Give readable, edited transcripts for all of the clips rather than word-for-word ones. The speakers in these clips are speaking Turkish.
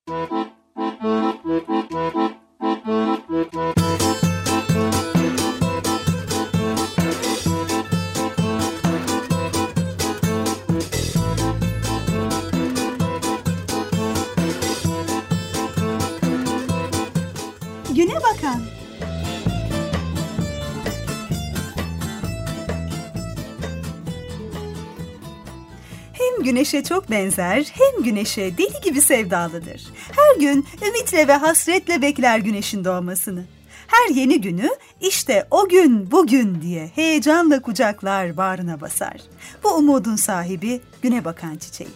Güne bakan. Hem güneşe çok benzer, hem güneşe deli gibi sevdalıdır. Her gün ümitle ve hasretle bekler güneşin doğmasını. Her yeni günü işte o gün bugün diye heyecanla kucaklar, bağrına basar. Bu umudun sahibi güne bakan çiçeği.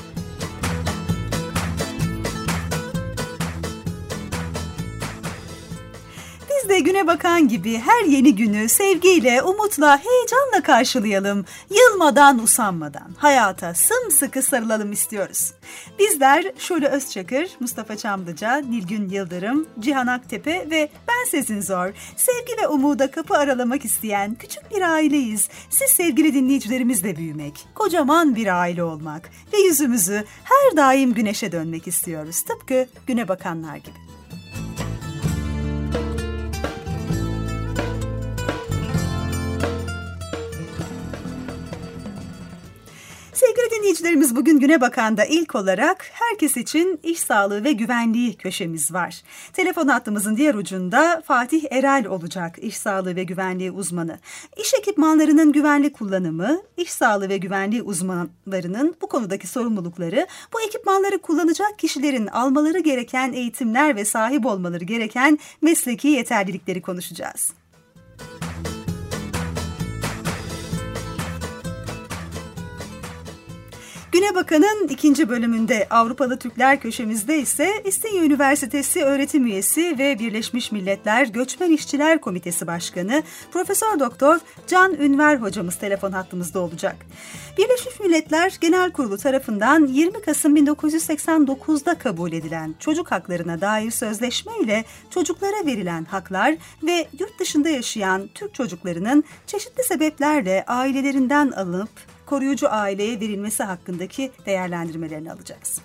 Biz de güne bakan gibi her yeni günü sevgiyle, umutla, heyecanla karşılayalım. Yılmadan, usanmadan hayata sımsıkı sarılalım istiyoruz. Bizler Şule Özçakır, Mustafa Çamlıca, Nilgün Yıldırım, Cihan Aktepe ve ben Sezin Zor. Sevgi ve umuda kapı aralamak isteyen küçük bir aileyiz. Siz sevgili dinleyicilerimizle büyümek, kocaman bir aile olmak ve yüzümüzü her daim güneşe dönmek istiyoruz. Tıpkı güne bakanlar gibi. Sevgili dinleyicilerimiz, bugün Güne Bakan'da ilk olarak herkes için iş sağlığı ve güvenliği köşemiz var. Telefon hattımızın diğer ucunda Fatih Erel olacak, iş sağlığı ve güvenliği uzmanı. İş ekipmanlarının güvenli kullanımı, iş sağlığı ve güvenliği uzmanlarının bu konudaki sorumlulukları, bu ekipmanları kullanacak kişilerin almaları gereken eğitimler ve sahip olmaları gereken mesleki yeterlilikleri konuşacağız. Güne Bakan'ın ikinci bölümünde Avrupalı Türkler köşemizde ise İstinye Üniversitesi öğretim üyesi ve Birleşmiş Milletler Göçmen İşçiler Komitesi Başkanı Profesör Doktor Can Ünver hocamız telefon hattımızda olacak. Birleşmiş Milletler Genel Kurulu tarafından 20 Kasım 1989'da kabul edilen çocuk haklarına dair sözleşme ile çocuklara verilen haklar ve yurt dışında yaşayan Türk çocuklarının çeşitli sebeplerle ailelerinden alınıp koruyucu aileye verilmesi hakkındaki değerlendirmelerini alacağız.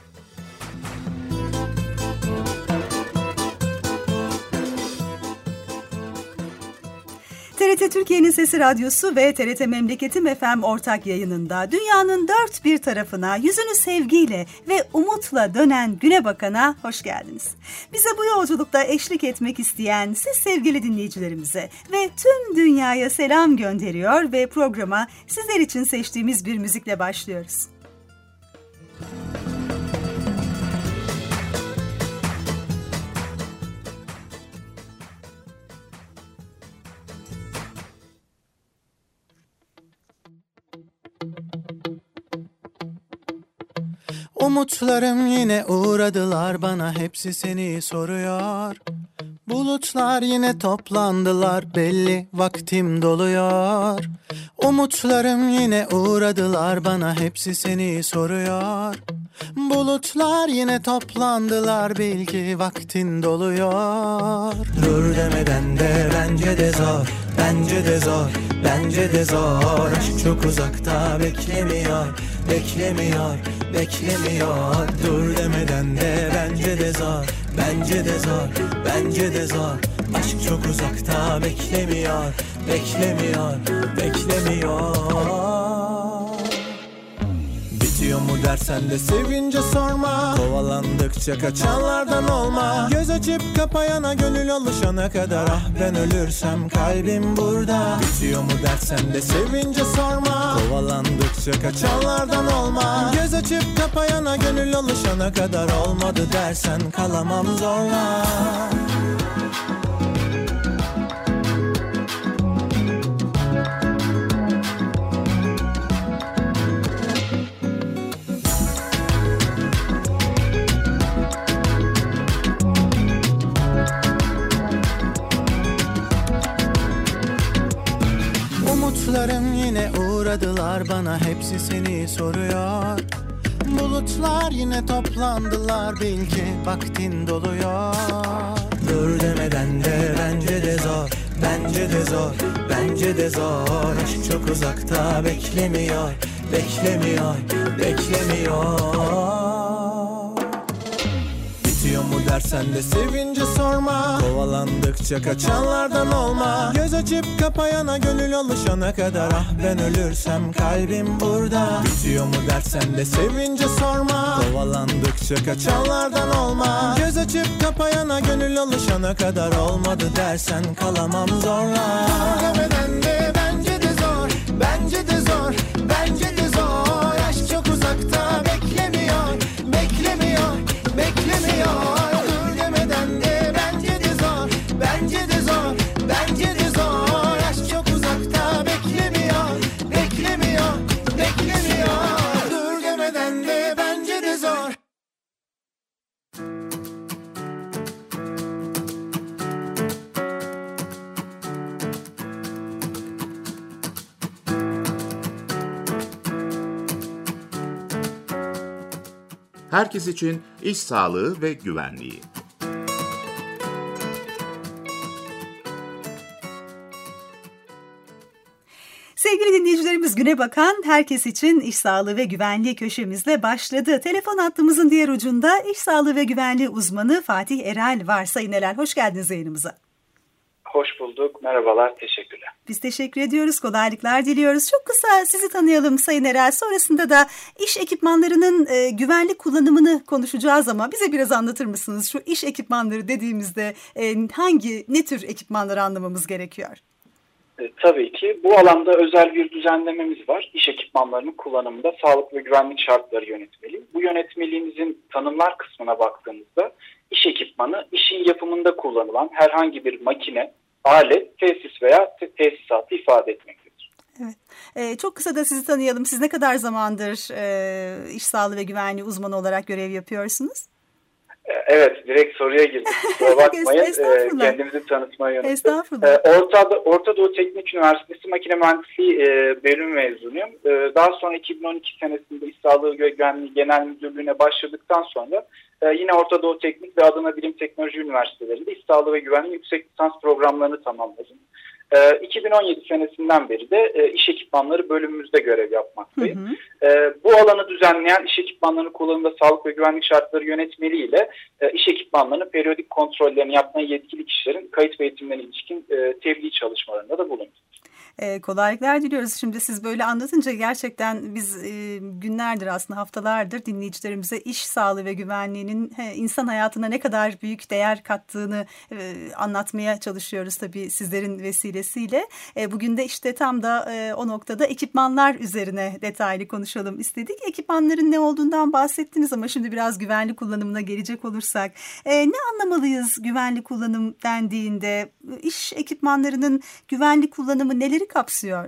TRT Türkiye'nin Sesi Radyosu ve TRT Memleketim FM ortak yayınında dünyanın dört bir tarafına yüzünü sevgiyle ve umutla dönen Güne Bakan'a hoş geldiniz. Bize bu yolculukta eşlik etmek isteyen siz sevgili dinleyicilerimize ve tüm dünyaya selam gönderiyor ve programa sizler için seçtiğimiz bir müzikle başlıyoruz. Umutlarım yine uğradılar bana, hepsi seni soruyor. Bulutlar yine toplandılar, belli vaktim doluyor. Umutlarım yine uğradılar bana, hepsi seni soruyor. Bulutlar yine toplandılar, belki vaktin doluyor. Dur demeden de bence de zor, bence de zor, bence de zor. Aşk çok uzakta beklemiyor, beklemiyor, beklemiyor. Dur demeden de bence de zor, bence de zor, bence de zor. Aşk çok uzakta beklemiyor, beklemiyor, beklemiyor. Bitiyor mu dersen de sevince sorma, kovalandıkça kaçanlardan olma. Göz açıp kapayana, gönül alışana kadar, ah ben ölürsem kalbim burada. Bitiyor mu dersen de sevince sorma, kovalandıkça kaçanlardan olma. Göz açıp kapayana, gönül alışana kadar, olmadı dersen kalamam zorla. Umutlarım yine uğradılar bana, hepsi seni soruyor. Bulutlar yine toplandılar, belki vaktin doluyor. Dur demeden de bence de zor, bence de zor, bence de zor. Aşk çok uzakta beklemiyor, beklemiyor, beklemiyor. Bitiyor mu dersen de sevince sorma. Kovalandıkça kaçanlardan olma. Göz açıp kapayana gönül alışana kadar. Ah ben ölürsem kalbim burada. Bitiyor mu dersen de sevince sorma. Kovalandıkça kaçanlardan olma. Göz açıp kapayana gönül alışana kadar. Olmadı dersen kalamam zorla. Demeden de bence de zor. Bence de zor. Bence de zor. Aşk çok uzakta beklemiyor. Beklemiyor. Beklemiyor. Dur demeden de bence de zor. Bence de zor. Bence de zor. Aşk çok uzakta beklemiyor. Beklemiyor. Beklemiyor. Dur demeden de bence de zor. Herkes için iş sağlığı ve güvenliği. Sevgili dinleyicilerimiz, güne bakan herkes için iş sağlığı ve güvenliği köşemizle başladı. Telefon hattımızın diğer ucunda iş sağlığı ve güvenliği uzmanı Fatih Erel var. Sayın Erel, hoş geldiniz yayınımıza. Hoş bulduk. Merhabalar. Teşekkürler. Biz teşekkür ediyoruz. Kolaylıklar diliyoruz. Çok kısa sizi tanıyalım Sayın Erel. Sonrasında da iş ekipmanlarının güvenlik kullanımını konuşacağız ama bize biraz anlatır mısınız? Şu iş ekipmanları dediğimizde ne tür ekipmanları anlamamız gerekiyor? Tabii ki. Bu alanda özel bir düzenlememiz var. İş ekipmanlarının kullanımında sağlık ve güvenlik şartları yönetmeliği. Bu yönetmeliğimizin tanımlar kısmına baktığımızda iş ekipmanı, işin yapımında kullanılan herhangi bir makine, alet, tesis veya tesisatı ifade etmektedir. Evet. Çok kısa da sizi tanıyalım. Siz ne kadar zamandır iş sağlığı ve güvenliği uzmanı olarak görev yapıyorsunuz? Evet, direkt soruya girdim. Kusura bakmayın. Kendimizi tanıtmaya yönelik. Estağfurullah. Orta Doğu Teknik Üniversitesi Makine Mühendisliği bölüm mezunuyum. Daha sonra 2012 senesinde İş Sağlığı ve Güvenliği Genel Müdürlüğü'ne başladıktan sonra yine Orta Doğu Teknik ve Adana Bilim Teknoloji Üniversitelerinde İş Sağlığı ve Güvenliği yüksek lisans programlarını tamamladım. 2017 senesinden beri de iş ekipmanları bölümümüzde görev yapmaktayım. Bu alanı düzenleyen iş ekipmanlarının kullanımında sağlık ve güvenlik şartları yönetmeliği ile iş ekipmanlarının periyodik kontrollerini yapmaya yetkili kişilerin kayıt ve eğitimlerine ilişkin tebliğ çalışmalarında da bulunuyor. Kolaylıklar diliyoruz. Şimdi siz böyle anlatınca gerçekten biz günlerdir, aslında haftalardır dinleyicilerimize iş sağlığı ve güvenliğinin insan hayatına ne kadar büyük değer kattığını anlatmaya çalışıyoruz tabii sizlerin vesilesiyle. Bugün de işte tam da o noktada ekipmanlar üzerine detaylı konuşalım istedik. Ekipmanların ne olduğundan bahsettiniz ama şimdi biraz güvenli kullanımına gelecek olursak ne anlamalıyız güvenli kullanım dendiğinde? İş ekipmanlarının güvenli kullanımı neleri kapsıyor?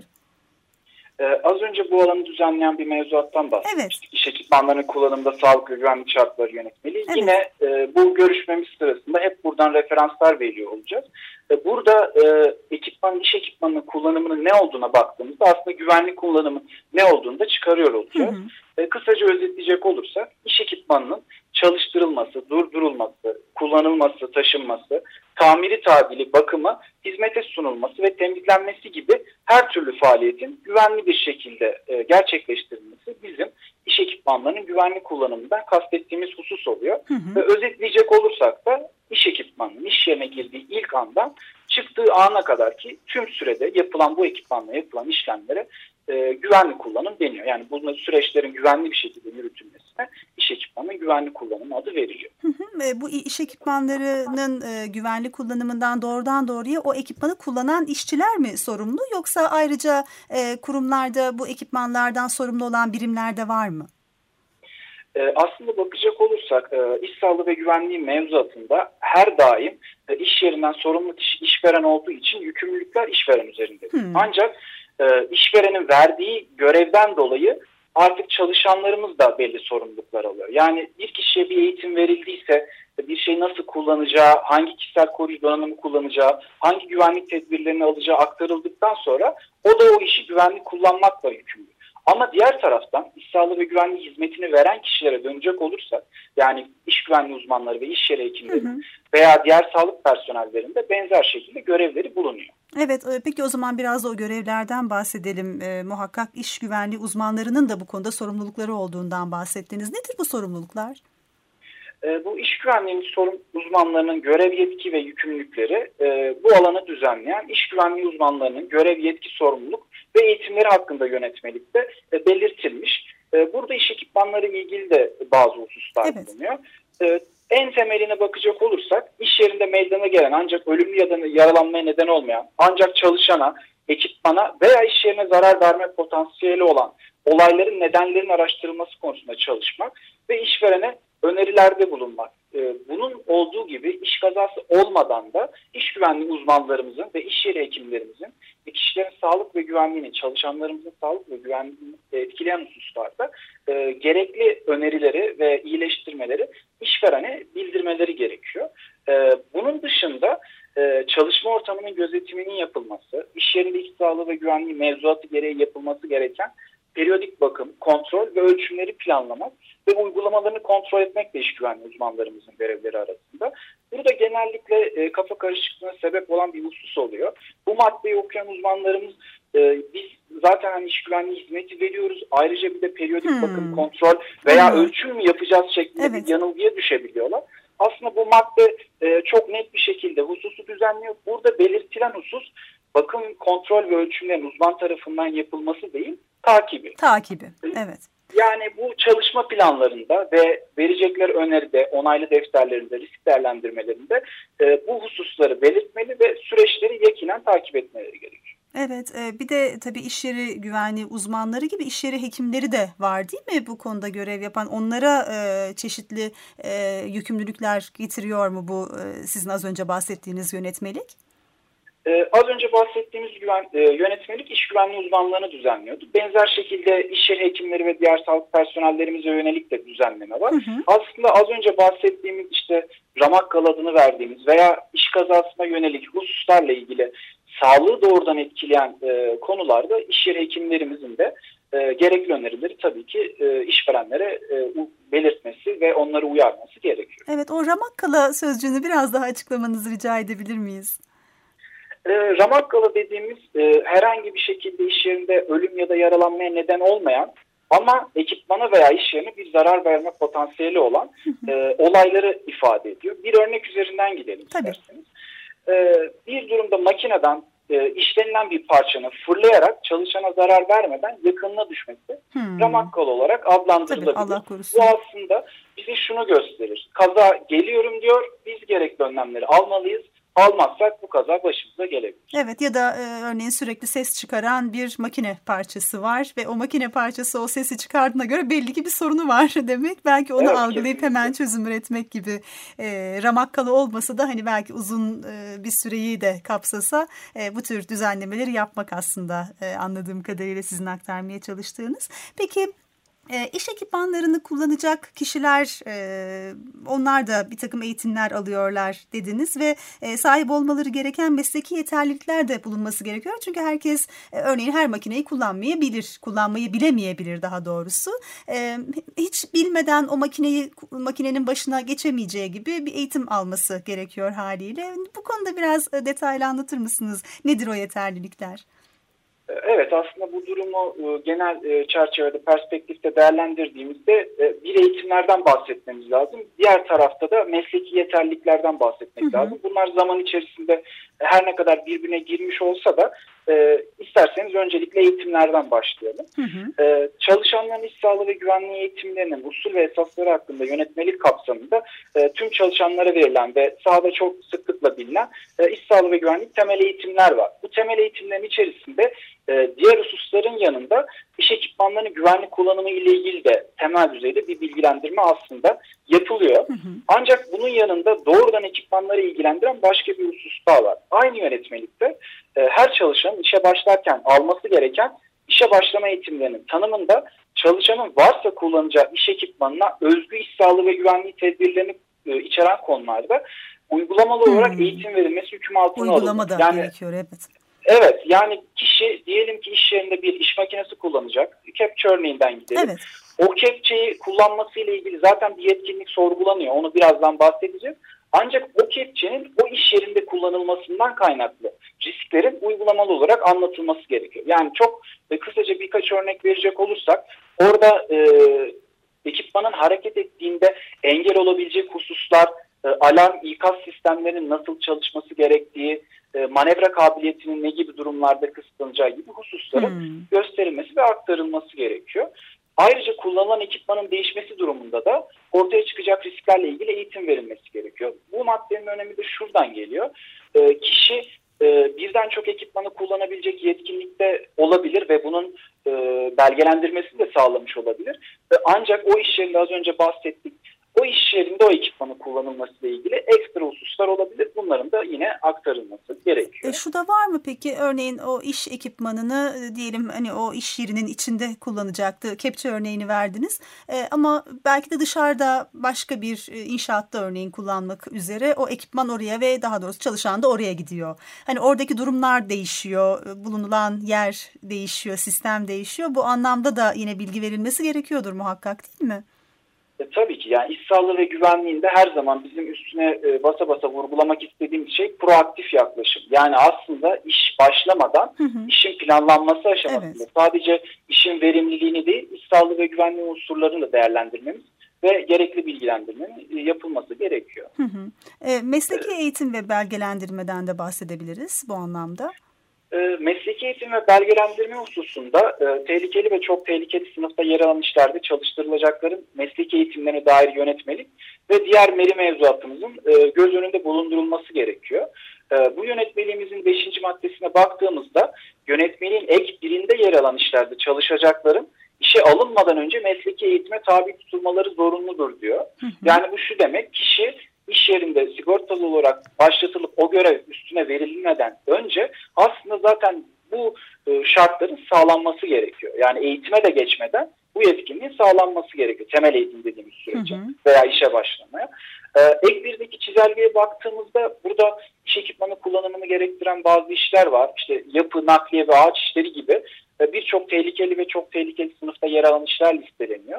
Az önce bu alanı düzenleyen bir mevzuattan bahsetmiştik. Evet. İş ekipmanlarının kullanımında sağlık ve güvenlik şartları yönetmeliği. Evet. Yine bu görüşmemiz sırasında hep buradan referanslar veriyor olacağız. Burada iş ekipmanının kullanımının ne olduğuna baktığımızda aslında güvenlik kullanımın ne olduğunu da çıkarıyor olacağız. Kısaca özetleyecek olursak iş ekipmanının çalıştırılması, durdurulması, kullanılması, taşınması, tamiri tadili, bakımı, hizmete sunulması ve temizlenmesi gibi her türlü faaliyetin güvenli bir şekilde gerçekleştirilmesi bizim iş ekipmanlarının güvenli kullanımından kastettiğimiz husus oluyor. Ve özetleyecek olursak da iş ekipmanının iş yerine girdiği ilk andan çıktığı ana kadar ki tüm sürede yapılan bu ekipmanla yapılan işlemlere güvenli kullanım deniyor. Yani bu süreçlerin güvenli bir şekilde yürütülmesine iş ekipmanının güvenli kullanımı adı veriliyor. Bu iş ekipmanlarının güvenli kullanımından doğrudan doğruya o ekipmanı kullanan işçiler mi sorumlu, yoksa ayrıca kurumlarda bu ekipmanlardan sorumlu olan birimler de var mı? Aslında bakacak olursak iş sağlığı ve güvenliği mevzuatında her daim iş yerinden sorumlu kişi işveren olduğu için yükümlülükler işveren üzerinde. Ancak işverenin verdiği görevden dolayı artık çalışanlarımız da belli sorumluluklar alıyor. Yani bir kişiye bir eğitim verildiyse bir şeyi nasıl kullanacağı, hangi kişisel koruyucu donanımı kullanacağı, hangi güvenlik tedbirlerini alacağı aktarıldıktan sonra o da o işi güvenli kullanmakla yükümlü. Ama diğer taraftan iş sağlığı ve güvenliği hizmetini veren kişilere dönecek olursak, yani iş güvenliği uzmanları ve iş yeri hekimleri veya diğer sağlık personellerinde benzer şekilde görevleri bulunuyor. Evet, peki o zaman biraz da o görevlerden bahsedelim. Muhakkak iş güvenliği uzmanlarının da bu konuda sorumlulukları olduğundan bahsettiniz. Nedir bu sorumluluklar? Bu iş güvenliği uzmanlarının görev, yetki ve yükümlülükleri bu alanı düzenleyen iş güvenliği uzmanlarının görev, yetki, sorumluluk ve eğitimleri hakkında yönetmelikte belirtilmiş. Burada iş ekipmanları ile ilgili de bazı hususlar bulunuyor. En temeline bakacak olursak iş yerinde meydana gelen ancak ölümlü ya da yaralanmaya neden olmayan, ancak çalışana, ekipmana veya iş yerine zarar verme potansiyeli olan olayların nedenlerinin araştırılması konusunda çalışmak ve işverene önerilerde bulunmak. Bunun olduğu gibi iş kazası olmadan da iş güvenliği uzmanlarımızın ve iş yeri hekimlerimizin ve kişilerin sağlık ve güvenliğini, çalışanlarımızın sağlık ve güvenliğini etkileyen hususlarda gerekli önerileri ve iyileştirmeleri işverene bildirmeleri gerekiyor. Bunun dışında çalışma ortamının gözetiminin yapılması, iş yerindeki sağlığı ve güvenliği mevzuatı gereği yapılması gereken periyodik bakım, kontrol ve ölçümleri planlamak ve uygulamalarını kontrol etmek de iş güvenliği uzmanlarımızın görevleri arasında. Burada genellikle kafa karışıklığına sebep olan bir husus oluyor. Bu maddeyi okuyan uzmanlarımız biz zaten hani iş güvenliği hizmeti veriyoruz. Ayrıca bir de periyodik bakım, kontrol veya ölçüm mü yapacağız şeklinde bir yanılgıya düşebiliyorlar. Aslında bu madde çok net bir şekilde hususu düzenliyor. Burada belirtilen husus bakım, kontrol ve ölçümlerin uzman tarafından yapılması değil, takibi. Evet. Yani bu çalışma planlarında ve verecekleri öneride, onaylı defterlerinde, risk değerlendirmelerinde bu hususları belirtmeli ve süreçleri yakinen takip etmeleri gerekiyor. Evet, bir de tabii iş yeri güvenliği uzmanları gibi iş yeri hekimleri de var değil mi bu konuda görev yapan? Onlara çeşitli yükümlülükler getiriyor mu bu sizin az önce bahsettiğiniz yönetmelik? Az önce bahsettiğimiz yönetmelik iş güvenliği uzmanlarını düzenliyordu. Benzer şekilde iş yeri hekimleri ve diğer sağlık personellerimize yönelik de düzenleme var. Aslında az önce bahsettiğimiz işte Ramakkal adını verdiğimiz veya iş kazasına yönelik hususlarla ilgili sağlığı doğrudan etkileyen konularda iş yeri hekimlerimizin de gerekli önerileri tabii ki işverenlere belirtmesi ve onları uyarması gerekiyor. Evet, o Ramakkala sözcüğünü biraz daha açıklamanızı rica edebilir miyiz? Ramakkala dediğimiz herhangi bir şekilde iş yerinde ölüm ya da yaralanmaya neden olmayan ama ekipmana veya iş yerine bir zarar verme potansiyeli olan olayları ifade ediyor. Bir örnek üzerinden gidelim isterseniz. Bir durumda makineden işlenilen bir parçanın fırlayarak çalışana zarar vermeden yakınına düşmesi Ramakkala olarak adlandırılabilir. Tabii, Allah korusun. Bu aslında bize şunu gösterir. Kaza geliyorum diyor, biz gerekli önlemleri almalıyız. Almazsak bu kaza başımıza gelebilir. Evet, ya da örneğin sürekli ses çıkaran bir makine parçası var ve o makine parçası o sesi çıkardığına göre belli ki bir sorunu var demek. Belki onu algılayıp kesinlikle hemen çözüm üretmek gibi. Ramakkala olmasa da hani belki uzun bir süreyi de kapsasa bu tür düzenlemeleri yapmak aslında anladığım kadarıyla sizin aktarmaya çalıştığınız. Peki İş ekipmanlarını kullanacak kişiler onlar da bir takım eğitimler alıyorlar dediniz ve sahip olmaları gereken mesleki yeterlilikler de bulunması gerekiyor. Çünkü herkes örneğin her makineyi kullanmayabilir, kullanmayı bilemeyebilir daha doğrusu. Hiç bilmeden o makinenin başına geçemeyeceği gibi bir eğitim alması gerekiyor haliyle. Bu konuda biraz detaylı anlatır mısınız? Nedir o yeterlilikler? Evet, aslında bu durumu genel çerçevede, perspektifte değerlendirdiğimizde bir eğitimlerden bahsetmemiz lazım. Diğer tarafta da mesleki yeterliliklerden bahsetmek lazım. Bunlar zaman içerisinde her ne kadar birbirine girmiş olsa da isterseniz öncelikle eğitimlerden başlayalım. Çalışanların iş sağlığı ve güvenliği eğitimlerinin usul ve esasları hakkında yönetmelik kapsamında tüm çalışanlara verilen ve sahada çok sıklıkla bilinen iş sağlığı ve güvenlik temel eğitimler var. Bu temel eğitimlerin içerisinde diğer hususların yanında iş ekipmanlarının güvenli kullanımı ile ilgili de temel düzeyde bir bilgilendirme aslında yapılıyor. Ancak bunun yanında doğrudan ekipmanları ilgilendiren başka bir husus daha var. Aynı yönetmelikte her çalışanın işe başlarken alması gereken işe başlama eğitimlerinin tanımında çalışanın varsa kullanacağı iş ekipmanına özgü iş sağlığı ve güvenliği tedbirlerini içeren konularda uygulamalı olarak eğitim verilmesi hüküm altına alınıyor. Uygulama da gerekiyor, evet. Evet, yani kişi diyelim ki iş yerinde bir iş makinesi kullanacak. Kepçe örneğinden gidelim. Evet. O kepçeyi kullanması ile ilgili zaten bir yetkinlik sorgulanıyor. Onu birazdan bahsedeceğiz. Ancak o kepçenin o iş yerinde kullanılmasından kaynaklı risklerin uygulamalı olarak anlatılması gerekiyor. Yani çok kısaca birkaç örnek verecek olursak orada ekipmanın hareket ettiğinde engel olabilecek hususlar, alarm, ikaz sistemlerinin nasıl çalışması gerektiği, manevra kabiliyetinin ne gibi durumlarda kısıtlanacağı gibi hususların gösterilmesi ve aktarılması gerekiyor. Ayrıca kullanılan ekipmanın değişmesi durumunda da ortaya çıkacak risklerle ilgili eğitim verilmesi gerekiyor. Bu maddenin önemi de şuradan geliyor. Kişi birden çok ekipmanı kullanabilecek yetkinlikte olabilir ve bunun belgelendirmesini de sağlamış olabilir. Ancak o iş yerinde az önce bahsettik. O iş yerinde o ekipmanın kullanılmasıyla ilgili ekstra hususlar olabilir. Bunların da yine aktarılması gerekiyor. Şu da var mı peki? Örneğin o iş ekipmanını diyelim hani o iş yerinin içinde kullanacaktı. Kepçe örneğini verdiniz. Ama belki de dışarıda başka bir inşaatta örneğin kullanmak üzere o ekipman oraya ve daha doğrusu çalışan da oraya gidiyor. Hani oradaki durumlar değişiyor. Bulunulan yer değişiyor. Sistem değişiyor. Bu anlamda da yine bilgi verilmesi gerekiyordur muhakkak, değil mi? Tabii ki yani iş sağlığı ve güvenliğinde her zaman bizim üstüne basa basa vurgulamak istediğimiz şey proaktif yaklaşım. Yani aslında iş başlamadan işin planlanması aşamasında sadece işin verimliliğini değil, iş sağlığı ve güvenliği unsurlarını da değerlendirmemiz ve gerekli bilgilendirmenin yapılması gerekiyor. Mesleki eğitim ve belgelendirmeden de bahsedebiliriz bu anlamda. Mesleki eğitim ve belgelendirme hususunda tehlikeli ve çok tehlikeli sınıfta yer alan işlerde çalıştırılacakların mesleki eğitimlerine dair yönetmelik ve diğer meri mevzuatımızın göz önünde bulundurulması gerekiyor. Bu yönetmeliğimizin 5. maddesine baktığımızda yönetmeliğin ek 1'inde yer alan işlerde çalışacakların işe alınmadan önce mesleki eğitime tabi tutulmaları zorunludur diyor. Yani bu şu demek, kişi iş yerinde sigortalı olarak başlatılıp o görev üstüne verilmeden önce aslında zaten bu şartların sağlanması gerekiyor. Yani eğitime de geçmeden bu yetkinliğin sağlanması gerekiyor. Temel eğitim dediğimiz sürece veya işe başlamaya. Ek 1'deki çizelgeye baktığımızda burada iş ekipmanı kullanımını gerektiren bazı işler var. İşte yapı, nakliye ve ağaç işleri gibi birçok tehlikeli ve çok tehlikeli sınıfta yer alan işler listeleniyor.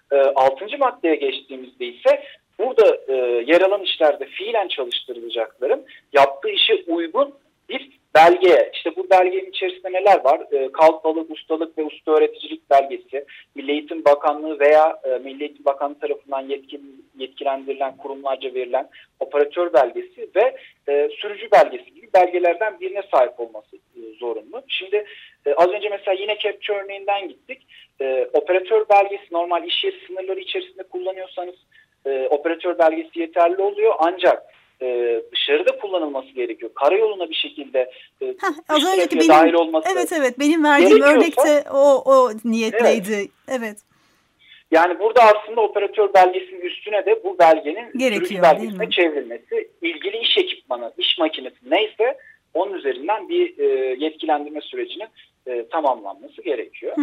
6. maddeye geçtiğimizde ise burada yer alan işlerde fiilen çalıştırılacakların yaptığı işe uygun bir belgeye, işte bu belgenin içerisinde neler var? Kalfalık, ustalık ve usta öğreticilik belgesi, Milli Eğitim Bakanlığı veya Milli Eğitim Bakanlığı tarafından yetkilendirilen kurumlarca verilen operatör belgesi ve sürücü belgesi gibi belgelerden birine sahip olması zorunlu. Şimdi az önce mesela yine kepçe örneğinden gittik. Operatör belgesi normal iş yeri sınırları içerisinde kullanıyorsanız operatör belgesi yeterli oluyor, ancak dışarıda kullanılması gerekiyor. Karayoluna bir şekilde az önceki benim, dahil olması. Evet benim verdiğim örnekte o niyetliydi. Evet. Yani burada aslında operatör belgesinin üstüne de bu belgenin sürücü belgesine çevrilmesi, ilgili iş ekipmanı, iş makinesi neyse onun üzerinden bir yetkilendirme sürecinin tamamlanması gerekiyor.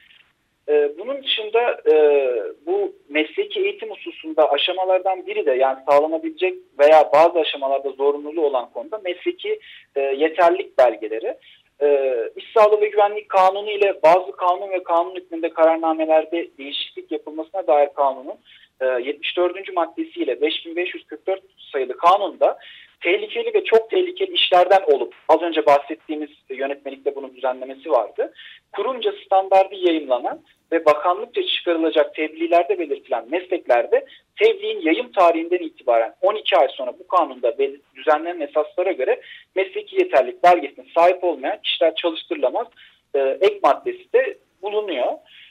Bunun dışında bu mesleki eğitim hususunda aşamalardan biri de, yani sağlanabilecek veya bazı aşamalarda zorunluluğu olan konuda mesleki yeterlilik belgeleri. İş Sağlığı ve Güvenlik Kanunu ile bazı kanun ve kanun hükmünde kararnamelerde değişiklik yapılmasına dair kanunun 74. maddesiyle 5544 sayılı kanunda tehlikeli ve çok tehlikeli işlerden olup, az önce bahsettiğimiz yönetmelikte bunun düzenlemesi vardı, kurumca standardı yayımlanan ve bakanlıkça çıkarılacak tebliğlerde belirtilen mesleklerde tebliğin yayım tarihinden itibaren 12 ay sonra bu kanunda düzenlenen esaslara göre mesleki yeterlilik belgesine sahip olmayan kişiler çalıştırılamaz ek maddesi de bulunuyor.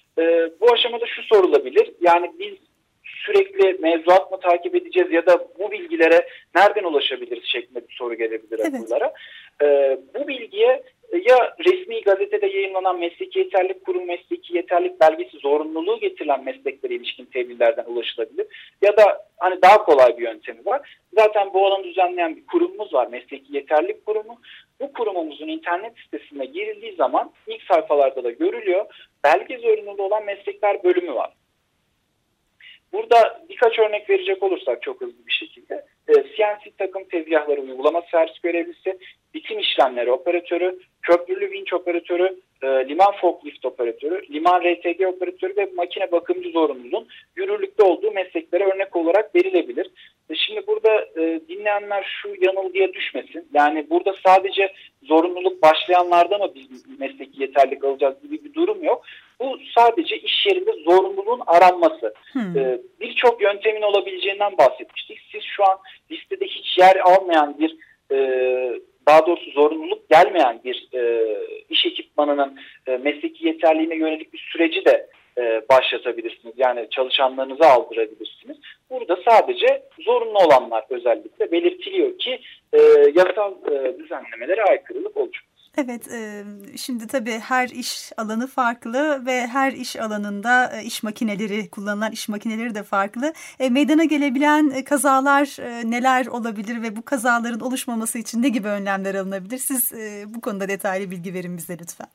Bu aşamada şu sorulabilir, yani biz sürekli mevzuat mı takip edeceğiz ya da bu bilgilere nereden ulaşabiliriz şeklinde bir soru gelebilir akıllara. Bu bilgiye ya resmi gazetede yayınlanan mesleki yeterlilik kurum mesleki yeterlilik belgesi zorunluluğu getirilen mesleklere ilişkin tebliğlerden ulaşılabilir. Ya da hani daha kolay bir yöntemi var. Zaten bu alanı düzenleyen bir kurumumuz var, mesleki yeterlilik kurumu. Bu kurumumuzun internet sitesine girildiği zaman ilk sayfalarda da görülüyor. Belge zorunluluğu olan meslekler bölümü var. Burada birkaç örnek verecek olursak çok hızlı bir şekilde CNC takım tezgahları uygulama servis görevlisi, bitim işlemleri operatörü, köprülü vinç operatörü, liman forklift operatörü, liman RTG operatörü ve makine bakımcı zorunluluğun yürürlükte olduğu mesleklere örnek olarak verilebilir. Şimdi burada dinleyenler şu yanılgıya düşmesin. Yani burada sadece zorunluluk başlayanlarda mı biz mesleki yeterlilik alacağız gibi bir durum yok. Bu sadece iş yerinde zorunluluğun aranması. Birçok yöntemin olabileceğinden bahsetmiştik. Siz şu an listede hiç yer almayan bir, daha doğrusu zorunluluk gelmeyen bir iş ekipmanının mesleki yeterliğine yönelik bir süreci de başlatabilirsiniz. Yani çalışanlarınıza aldırabilirsiniz. Burada sadece zorunlu olanlar özellikle belirtiliyor ki yasal düzenlemelere aykırılık olacak. Evet, şimdi tabii her iş alanı farklı ve her iş alanında iş makineleri, kullanılan iş makineleri de farklı. Meydana gelebilen kazalar neler olabilir ve bu kazaların oluşmaması için ne gibi önlemler alınabilir? Siz bu konuda detaylı bilgi verin bize lütfen.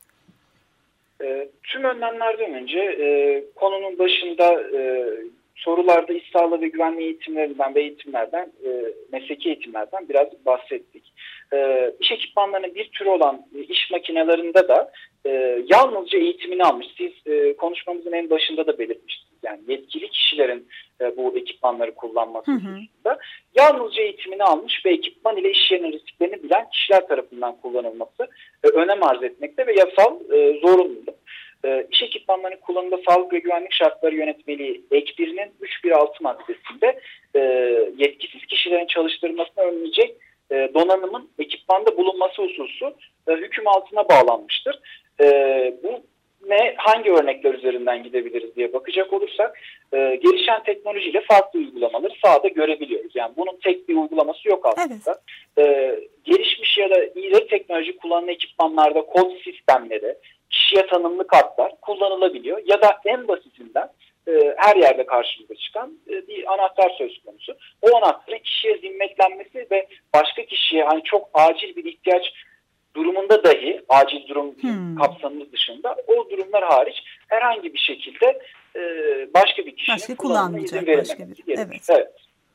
Tüm önlemlerden önce konunun başında sorularda iş sağlığı ve güvenliği eğitimlerinden ve mesleki eğitimlerden biraz bahsettik. İş ekipmanlarının bir türü olan iş makinelerinde de yalnızca eğitimini almış. Siz konuşmamızın en başında da belirtmiştiniz. Yani yetkili kişilerin bu ekipmanları kullanması hususunda yalnızca eğitimini almış ve ekipman ile iş yerinin risklerini bilen kişiler tarafından kullanılması önem arz etmekte ve yasal zorunluluk. İş ekipmanlarının kullanımında sağlık ve güvenlik şartları yönetmeliği ek 1'inin 3.1.6 maddesinde yetkisiz kişilerin çalıştırılmasını önleyecek donanımın ekipmanda bulunması hususu hüküm altına bağlanmıştır. Bu hangi örnekler üzerinden gidebiliriz diye bakacak olursak gelişen teknolojiyle farklı uygulamaları sahada görebiliyoruz. Yani bunun tek bir uygulaması yok aslında. Evet. Gelişmiş ya da ileri teknoloji kullanılan ekipmanlarda kod sistemleri, kişiye tanımlı kartlar kullanılabiliyor ya da en basitinden her yerde karşımıza çıkan bir anahtar söz konusu. O anahtarın kişiye zimmetlenmesi ve başka kişiye hani çok acil bir ihtiyaç durumunda dahi acil durum kapsamımız dışında o durumlar hariç herhangi bir şekilde başka bir kişinin kullanımına izin verilmemesi gerekir. Evet.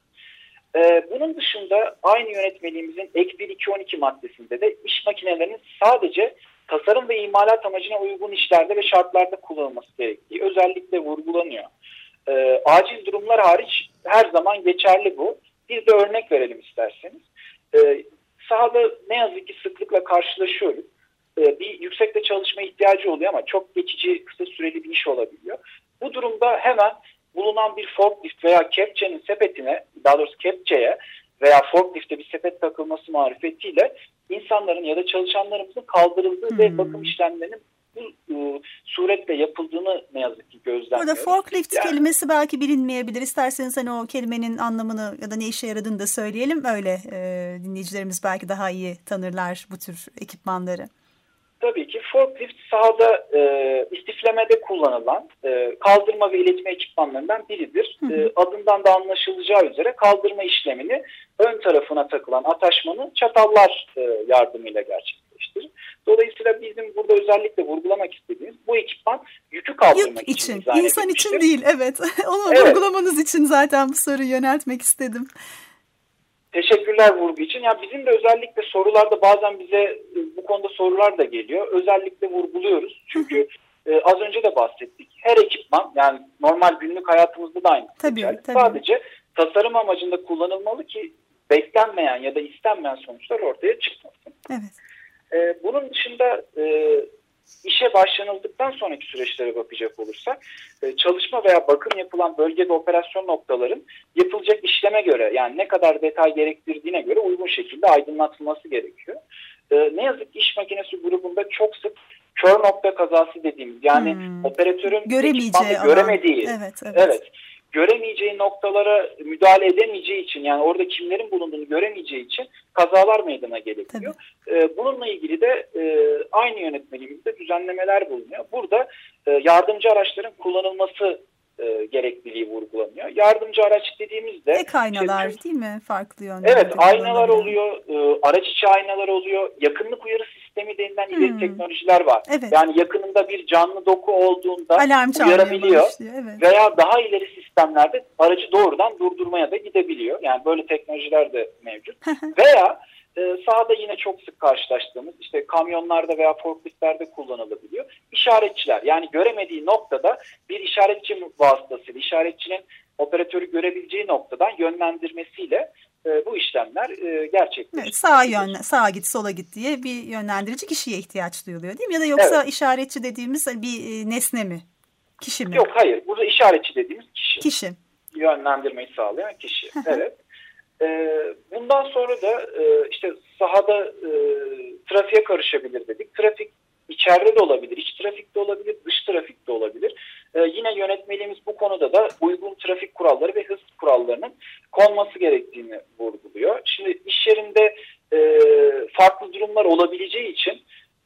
Bunun dışında aynı yönetmeliğimizin ek 1.2.12 maddesinde de iş makinelerinin sadece tasarım ve imalat amacına uygun işlerde ve şartlarda kullanılması gerektiği özellikle vurgulanıyor. Acil durumlar hariç her zaman geçerli bu. Bir de örnek verelim isterseniz. Sahada ne yazık ki sıklıkla karşılaşıyoruz. Bir yüksekte çalışma ihtiyacı oluyor ama çok geçici, kısa süreli bir iş olabiliyor. Bu durumda hemen bulunan bir forklift veya kepçenin sepetine, daha doğrusu kepçeye veya forklifte bir sepet takılması marifetiyle insanların ya da çalışanlarımızın kaldırıldığı ve bakım işlemlerinin bu suretle yapıldığını ne yazık ki gözlemliyoruz. Burada forklift kelimesi belki bilinmeyebilir. İsterseniz hani o kelimenin anlamını ya da ne işe yaradığını da söyleyelim. Öyle dinleyicilerimiz belki daha iyi tanırlar bu tür ekipmanları. Tabii ki forklift sahada istiflemede kullanılan kaldırma ve iletme ekipmanlarından biridir. Adından da anlaşılacağı üzere kaldırma işlemini ön tarafına takılan ataşmanın çatallar yardımıyla gerçekleştirir. Dolayısıyla bizim burada özellikle vurgulamak istediğimiz bu ekipman yükü kaldırmak için. İnsan için değil, evet. Onu vurgulamanız için zaten bu soruyu yöneltmek istedim. Teşekkürler vurgu için. Yani bizim de özellikle sorularda bazen bize bu konuda sorular da geliyor. Özellikle vurguluyoruz. Çünkü az önce de bahsettik. Her ekipman yani normal günlük hayatımızda da aynı. Tabii. Sadece tasarım amacında kullanılmalı ki beklenmeyen ya da istenmeyen sonuçlar ortaya çıkmasın. Evet. Bunun dışında işe başlanıldıktan sonraki süreçlere bakacak olursak çalışma veya bakım yapılan bölge ve operasyon noktaların yapılacak işleme göre yani ne kadar detay gerektirdiğine göre uygun şekilde aydınlatılması gerekiyor. Ne yazık ki iş makinesi grubunda çok sık kör nokta kazası dediğimiz yani operatörün göremediği, göremeyeceği noktalara müdahale edemeyeceği için yani orada kimlerin bulunduğunu göremeyeceği için kazalar meydana gelebiliyor. Bununla ilgili de aynı yönetmeliğimizde düzenlemeler bulunuyor. Burada yardımcı araçların kullanılması gerekliliği vurgulanıyor. Yardımcı araç dediğimizde... Ek aynalar değil mi? Farklı yönde. Evet, aynalar oluyor, araç içi aynalar oluyor, yakınlık uyarı sistemi denilen ileri teknolojiler var. Evet. Yani yakınında bir canlı doku olduğunda uyarabiliyor veya daha ileri sistemlerde aracı doğrudan durdurmaya da gidebiliyor. Yani böyle teknolojiler de mevcut. Veya sahada yine çok sık karşılaştığımız işte kamyonlarda veya forkliftlerde kullanılabiliyor. İşaretçiler yani göremediği noktada bir işaretçi vasıtasıyla işaretçinin operatörü görebileceği noktadan yönlendirmesiyle bu işlemler gerçekleştirilir. Evet, sağa git, sola git diye bir yönlendirici kişiye ihtiyaç duyuluyor değil mi? Ya da yoksa evet, işaretçi dediğimiz bir nesne mi? Kişi mi? Yok, hayır. Burada işaretçi dediğimiz kişi. Kişi. Yönlendirmeyi sağlayan kişi. Evet. Bundan sonra da işte sahada trafiğe karışabilir dedik. Trafik içeride de olabilir, iç trafik de olabilir, dış trafik de olabilir. Yine yönetmeliğimiz bu konuda da uygun trafik kuralları ve hız kurallarının konması gerektiğini vurguluyor. Şimdi iş yerinde farklı durumlar olabileceği için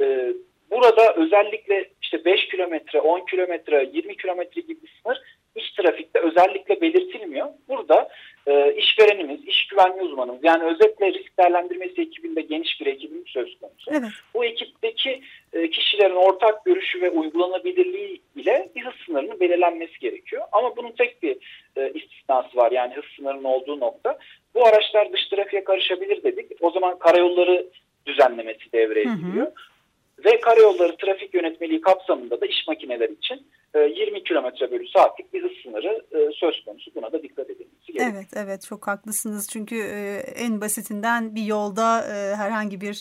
burada özellikle işte 5 kilometre, 10 kilometre, 20 kilometre gibi bir sınır iç trafikte özellikle belirtilmiyor. Burada işverenimiz, iş güvenliği uzmanımız, yani özetle risk değerlendirmesi ekibinde geniş bir ekibimiz söz konusu. Evet. Bu ekipteki kişilerin ortak görüşü ve uygulanabilirliği ile bir hız sınırının belirlenmesi gerekiyor. Ama bunun tek bir istisnası var, yani hız sınırının olduğu nokta. Bu araçlar dış trafiğe karışabilir dedik. O zaman karayolları düzenlemesi devreye giriyor. Ve karayolları trafik yönetmeliği kapsamında da iş makineleri için 20 km/saatlik bir hız sınırı söz konusu. Buna da dikkat edilmesi gerekiyor. Evet, çok haklısınız. Çünkü en basitinden bir yolda herhangi bir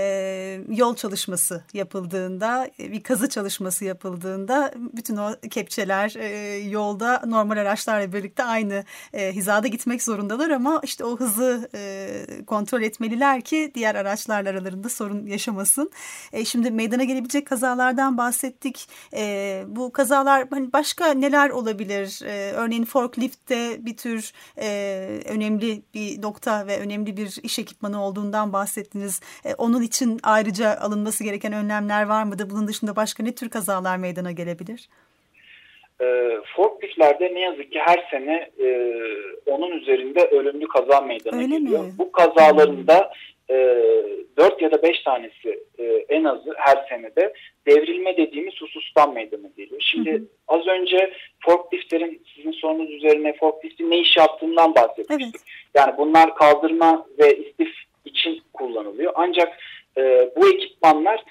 yol çalışması yapıldığında, bir kazı çalışması yapıldığında bütün o kepçeler yolda normal araçlarla birlikte aynı hizada gitmek zorundalar ama işte o hızı kontrol etmeliler ki diğer araçlarla aralarında sorun yaşamasın. Şimdi meydana gelebilecek kazalardan bahsettik. Bu kazalar hani başka neler olabilir? Örneğin forkliftte bir tür önemli bir nokta ve önemli bir iş ekipmanı olduğundan bahsettiniz. Onun için ayrıca alınması gereken önlemler var mıdır? Bunun dışında başka ne tür kazalar meydana gelebilir? Forkliftlerde ne yazık ki her sene onun üzerinde ölümlü kaza meydana geliyor. Bu kazalarında 4 ya da 5 tanesi en azı her senede devrilme dediğimiz husustan meydana geliyor. Şimdi az önce forkliftlerin, sizin sorunuz üzerine forkliftin ne iş yaptığından bahsetmiştik. Evet. Yani bunlar kaldırma ve istif için kullanılıyor. Ancak bu ekipmanlar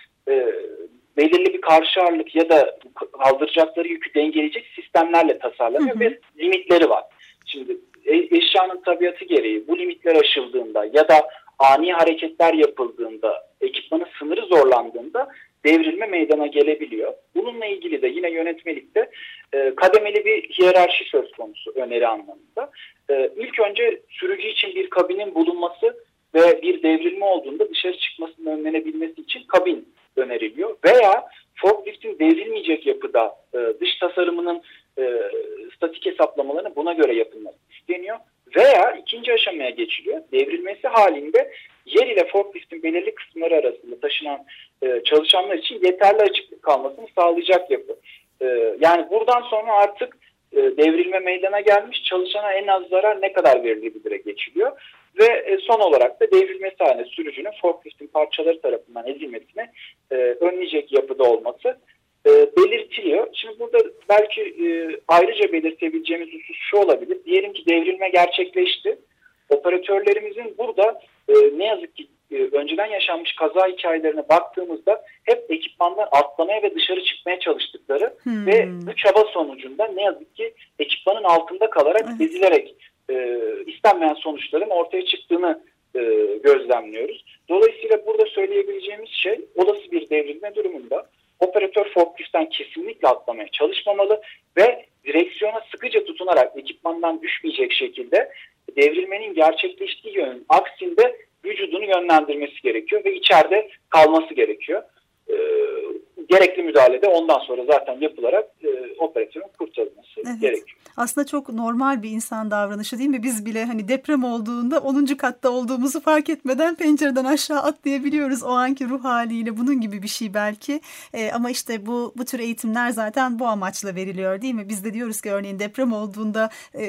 belirli bir karşı ağırlık ya da kaldıracakları yükü dengeleyecek sistemlerle tasarlanıyor ve limitleri var. Şimdi eşyanın tabiatı gereği bu limitler aşıldığında ya da ani hareketler yapıldığında, ekipmanın sınırı zorlandığında devrilme meydana gelebiliyor. Bununla ilgili de yine yönetmelikte kademeli bir hiyerarşi söz konusu öneri anlamında. İlk önce sürücü için bir kabinin bulunması ve bir devrilme olduğunda dışarı çıkmasının önlenebilmesi için kabin öneriliyor. Veya forkliftin devrilmeyecek yapıda dış tasarımının statik hesaplamalarını buna göre yapılması isteniyor. Veya ikinci aşamaya geçiliyor. Devrilmesi halinde yer ile forkliftin belirli kısımları arasında taşınan çalışanlar için yeterli açıklık kalmasını sağlayacak yapı. Yani buradan sonra artık devrilme meydana gelmiş, çalışana en az zarar ne kadar verilebilir'e geçiliyor. Ve son olarak da devrilmesi halinde sürücünün forkliftin parçaları tarafından ezilmesini önleyecek yapıda olması belirtiliyor. Şimdi burada belki ayrıca belirtebileceğimiz husus şu olabilir. Diyelim ki devrilme gerçekleşti. Operatörlerimizin burada ne yazık ki önceden yaşanmış kaza hikayelerine baktığımızda hep ekipmandan atlamaya ve dışarı çıkmaya çalıştıkları ve bu çaba sonucunda ne yazık ki ekipmanın altında kalarak ezilerek istenmeyen sonuçların ortaya çıktığını gözlemliyoruz. Dolayısıyla burada söyleyebileceğimiz şey, olası bir devrilme durumunda operatör forkliftten kesinlikle atlamaya çalışmamalı ve direksiyona sıkıca tutunarak ekipmandan düşmeyecek şekilde devrilmenin gerçekleştiği yönün aksinde vücudunu yönlendirmesi gerekiyor ve içeride kalması gerekiyor. Gerekli müdahale de ondan sonra zaten yapılarak operatörün kurtarılması gerekiyor. Aslında çok normal bir insan davranışı değil mi? Biz bile hani deprem olduğunda 10. katta olduğumuzu fark etmeden pencereden aşağı atlayabiliyoruz o anki ruh haliyle. Bunun gibi bir şey belki. Ama işte bu tür eğitimler zaten bu amaçla veriliyor değil mi? Biz de diyoruz ki örneğin deprem olduğunda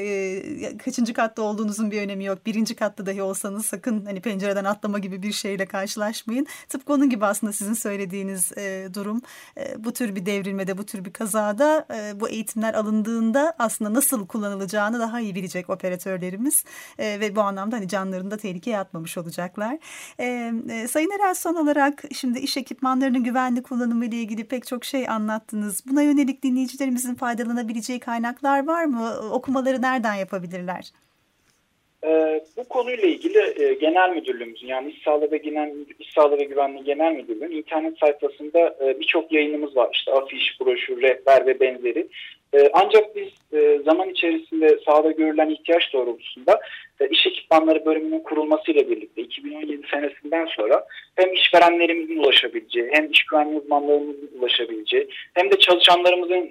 kaçıncı katta olduğunuzun bir önemi yok. 1. katta dahi olsanız sakın hani pencereden atlama gibi bir şeyle karşılaşmayın. Tıpkı onun gibi aslında sizin söylediğiniz durum. Bu tür bir devrilmede, bu tür bir kazada bu eğitimler alındığında aslında nasıl kullanılacağını daha iyi bilecek operatörlerimiz ve bu anlamda hani canlarını da tehlikeye atmamış olacaklar. Sayın Erel, son olarak şimdi iş ekipmanlarının güvenli kullanımı ile ilgili pek çok şey anlattınız. Buna yönelik dinleyicilerimizin faydalanabileceği kaynaklar var mı? Okumaları nereden yapabilirler? Bu konuyla ilgili Genel Müdürlüğümüzün, yani İş Sağlığı ve Güvenliği Genel Müdürlüğü'nün internet sayfasında birçok yayınımız var. İşte afiş, broşür, rehber ve benzeri. Ancak biz zaman içerisinde sahada görülen ihtiyaç doğrultusunda iş ekipmanları bölümünün kurulmasıyla birlikte 2017 senesinden sonra hem işverenlerimizin ulaşabileceği, hem iş güvenliği uzmanlarımızın ulaşabileceği, hem de çalışanlarımızın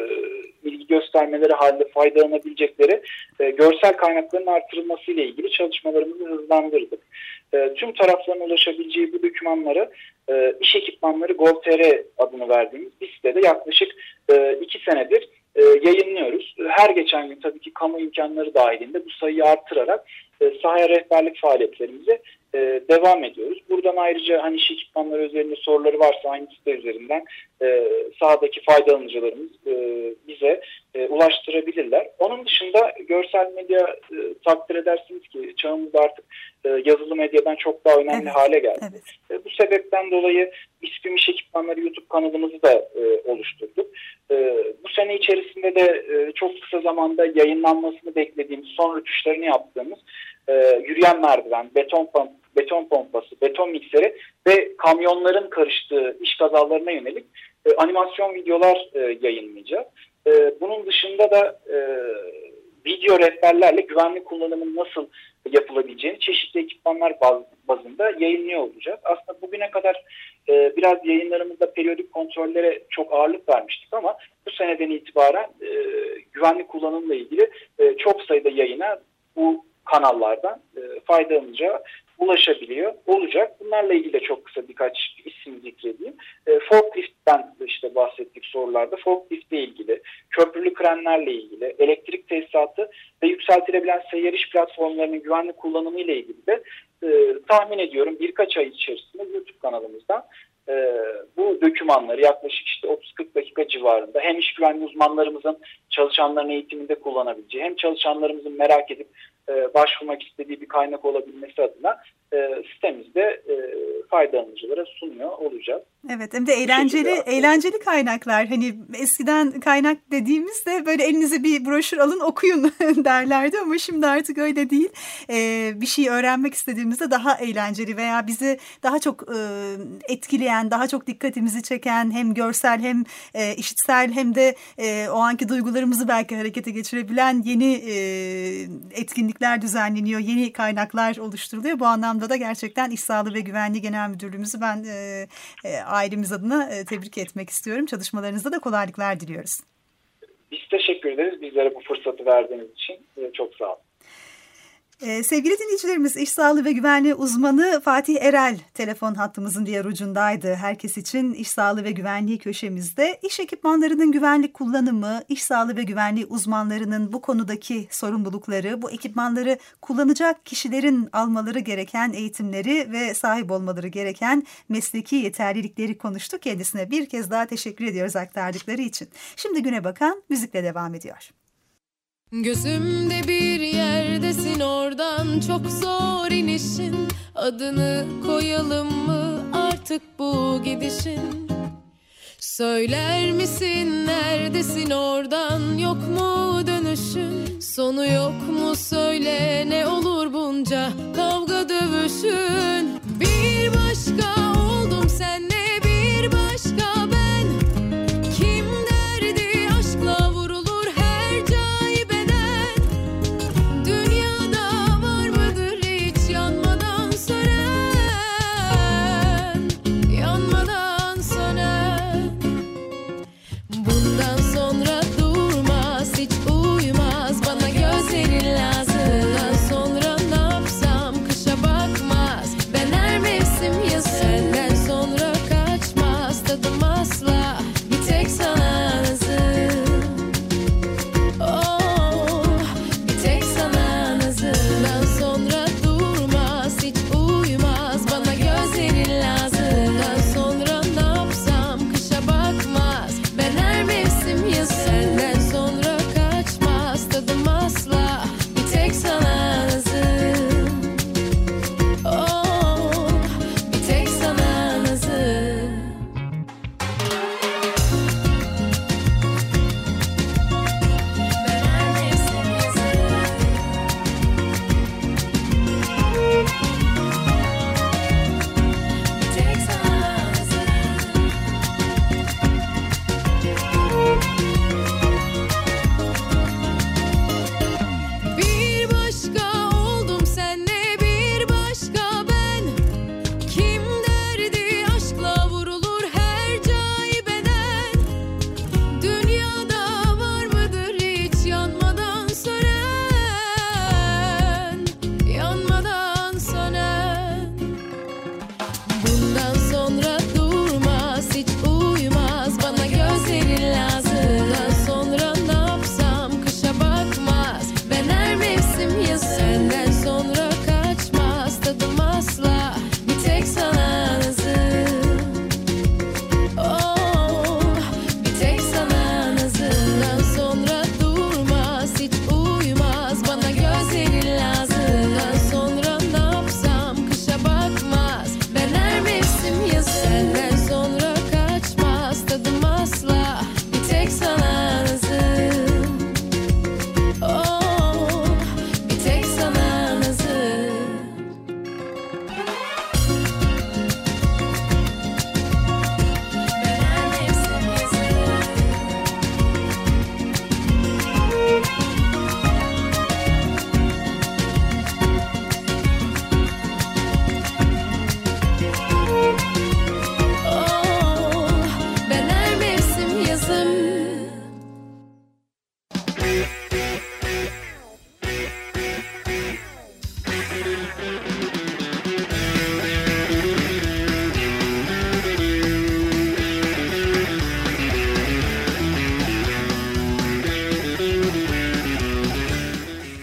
ilgi göstermeleri halinde faydalanabilecekleri görsel kaynakların artırılmasıyla ilgili çalışmalarımızı hızlandırdık. Tüm tarafların ulaşabileceği bu dokümanları iş ekipmanları gov.tr adını verdiğimiz bir sitede yaklaşık 2 senedir yayınlıyoruz. Her geçen gün tabii ki kamu imkanları dahilinde bu sayıyı artırarak sahaya rehberlik faaliyetlerimize devam ediyoruz. Buradan ayrıca hani iş ekipmanları üzerinde soruları varsa aynı site üzerinden sahadaki faydalanıcılarımız bize ulaştırabilirler. Onun dışında görsel medya takdir edersiniz ki çağımızda artık yazılı medyadan çok daha önemli hale geldi. Evet. Bu sebepten dolayı İSPİM İş Ekipmanları YouTube kanalımızı da oluşturduk. Bu sene içerisinde de çok kısa zamanda yayınlanmasını beklediğimiz, son rötuşlarını yaptığımız yürüyen merdiven, beton pompası, beton mikseri ve kamyonların karıştığı iş kazalarına yönelik animasyon videolar yayınlayacağız. Bunun dışında da video rehberlerle güvenlik kullanımının nasıl yapılabileceğini çeşitli ekipmanlar bazında yayınlıyor olacağız. Aslında bugüne kadar biraz yayınlarımızda periyodik kontrollere çok ağırlık vermiştik ama bu seneden itibaren güvenlik kullanımla ilgili çok sayıda yayına bu kanallardan faydalanacağı ulaşabiliyor olacak. Bunlarla ilgili de çok kısa birkaç isim zikredeyim. Forklift'ten işte bahsettik sorularda. Forklift'le ilgili, köprülü krenlerle ilgili, elektrik tesisatı ve yükseltilebilen seyyar iş platformlarının güvenlik kullanımı ile ilgili de tahmin ediyorum birkaç ay içerisinde YouTube kanalımızdan bu dokümanları yaklaşık işte 30-40 dakika civarında hem iş güvenliği uzmanlarımızın çalışanların eğitiminde kullanabileceği, hem çalışanlarımızın merak edip başvurmak istediği bir kaynak olabilmesi adına sitemizde faydalanıcılara sunuyor olacağız. Evet, hem de eğlenceli kaynaklar. Hani eskiden kaynak dediğimizde böyle elinize bir broşür alın okuyun derlerdi ama şimdi artık öyle değil. Bir şey öğrenmek istediğimizde daha eğlenceli veya bizi daha çok etkileyen, daha çok dikkatimizi çeken, hem görsel hem işitsel hem de o anki duygularımızı belki harekete geçirebilen yeni etkinlikler düzenleniyor, yeni kaynaklar oluşturuluyor. Bu anlamda da gerçekten İş Sağlığı ve Güvenliği Genel Müdürlüğümüzü ben ailemiz adına tebrik etmek istiyorum. Çalışmalarınızda da kolaylıklar diliyoruz. Biz teşekkür ederiz. Bizlere bu fırsatı verdiğiniz için çok sağ olun. Sevgili dinleyicilerimiz, İş Sağlığı ve Güvenliği uzmanı Fatih Erel telefon hattımızın diğer ucundaydı. Herkes için İş Sağlığı ve Güvenliği köşemizde iş ekipmanlarının güvenlik kullanımı, İş Sağlığı ve Güvenliği uzmanlarının bu konudaki sorumlulukları, bu ekipmanları kullanacak kişilerin almaları gereken eğitimleri ve sahip olmaları gereken mesleki yeterlilikleri konuştuk. Kendisine bir kez daha teşekkür ediyoruz aktardıkları için. Şimdi güne bakan müzikle devam ediyor. Gözümde bir yerdesin, oradan çok zor inişin. Adını koyalım mı artık bu gidişin? Söyler misin neredesin, oradan yok mu dönüşün? Sonu yok mu söyle, ne olur bunca kavga dövüşün? Bir başka oldum senle, bir başka ben. Kim derdi aşkla vurulur her caibeden? Dünyada var mıdır hiç yanmadan sönen, yanmadan sönen? Bundan sonra durmaz, hiç uymaz, bana gözlerin lazım. Bundan sonra ne yapsam kışa bakmaz, ben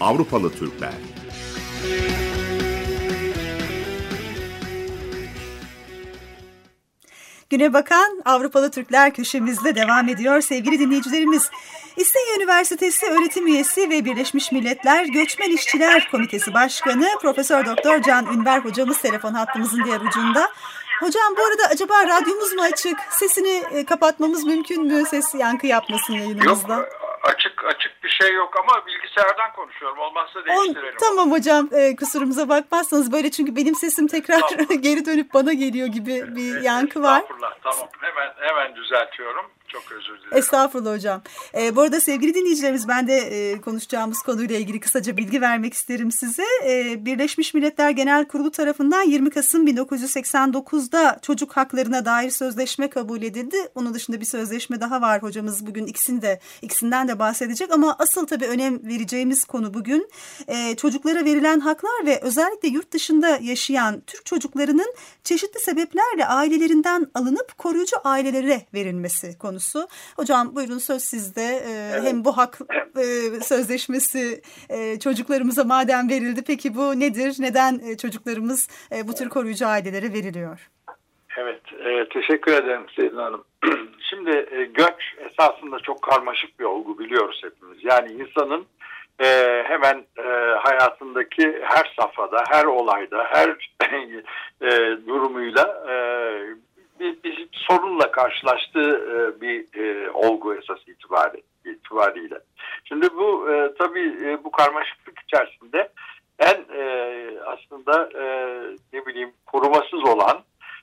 Avrupalı Türkler. Güne bakan Avrupalı Türkler köşemizde devam ediyor sevgili dinleyicilerimiz. İstinye Üniversitesi öğretim üyesi ve Birleşmiş Milletler Göçmen İşçiler Komitesi Başkanı Profesör Doktor Can Ünver hocamız telefon hattımızın diğer ucunda. Hocam bu arada acaba radyomuz mu açık? Sesini kapatmamız mümkün mü? Ses yankı yapmasın yayınımızda. Yok, açık bir şey yok ama bilgisayardan konuşuyorum. Olmazsa değiştirelim. Tamam hocam, kusurumuza bakmazsanız böyle, çünkü benim sesim tekrar geri dönüp bana geliyor gibi bir yankı var. Estağfurullah, tamam, hemen düzeltiyorum. Çok özür dilerim. Estağfurullah hocam. Bu arada sevgili dinleyicilerimiz, ben de konuşacağımız konuyla ilgili kısaca bilgi vermek isterim size. Birleşmiş Milletler Genel Kurulu tarafından 20 Kasım 1989'da çocuk haklarına dair sözleşme kabul edildi. Onun dışında bir sözleşme daha var. Hocamız bugün ikisinden de bahsedecek ama asıl tabii önem vereceğimiz konu bugün çocuklara verilen haklar ve özellikle yurt dışında yaşayan Türk çocuklarının çeşitli sebeplerle ailelerinden alınıp koruyucu ailelere verilmesi konusu. Hocam buyurun, söz sizde. Evet. Hem bu hak sözleşmesi çocuklarımıza madem verildi, peki bu nedir? Neden çocuklarımız bu tür koruyucu ailelere veriliyor? Evet, teşekkür ederim Selin Hanım. Şimdi göç esasında çok karmaşık bir olgu, biliyoruz hepimiz. Yani insanın hemen hayatındaki her safhada, her olayda, her durumuyla bir sorunla karşılaştığı bir olgu esas itibariyle. Şimdi bu tabii bu karmaşıklık içerisinde en aslında korumasız olan